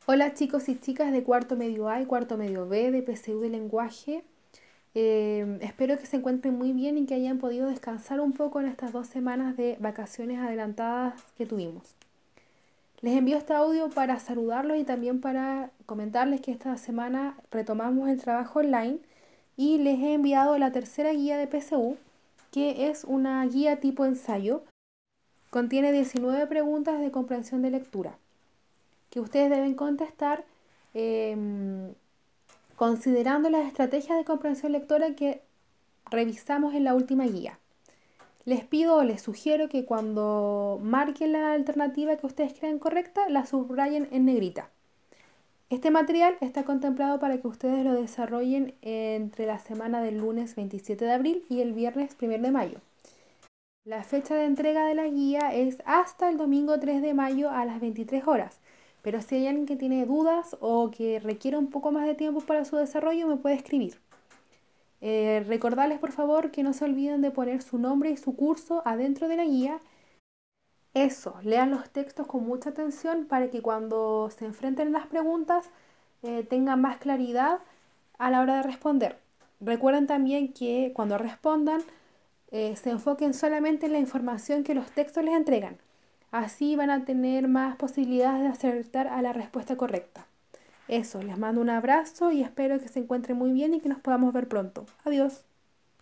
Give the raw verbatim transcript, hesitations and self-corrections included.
Hola chicos y chicas de cuarto medio A y cuarto medio B de P C U de lenguaje. Eh, espero que se encuentren muy bien y que hayan podido descansar un poco en estas dos semanas de vacaciones adelantadas que tuvimos. Les envío este audio para saludarlos y también para comentarles que esta semana retomamos el trabajo online y les he enviado la tercera guía de P C U, que es una guía tipo ensayo. Contiene diecinueve preguntas de comprensión de lectura que ustedes deben contestar em, considerando las estrategias de comprensión lectora que revisamos en la última guía. Les pido o les sugiero que cuando marquen la alternativa que ustedes crean correcta, la subrayen en negrita. Este material está contemplado para que ustedes lo desarrollen entre la semana del lunes veintisiete de abril y el viernes primero de mayo. La fecha de entrega de la guía es hasta el domingo tres de mayo a las veintitrés horas. Pero si hay alguien que tiene dudas o que requiere un poco más de tiempo para su desarrollo, me puede escribir. Eh, recordarles por favor que no se olviden de poner su nombre y su curso adentro de la guía. Eso, lean los textos con mucha atención para que cuando se enfrenten a las preguntas eh, tengan más claridad a la hora de responder. Recuerden también que cuando respondan eh, se enfoquen solamente en la información que los textos les entregan. Así van a tener más posibilidades de acertar a la respuesta correcta. Eso, les mando un abrazo y espero que se encuentren muy bien y que nos podamos ver pronto. Adiós.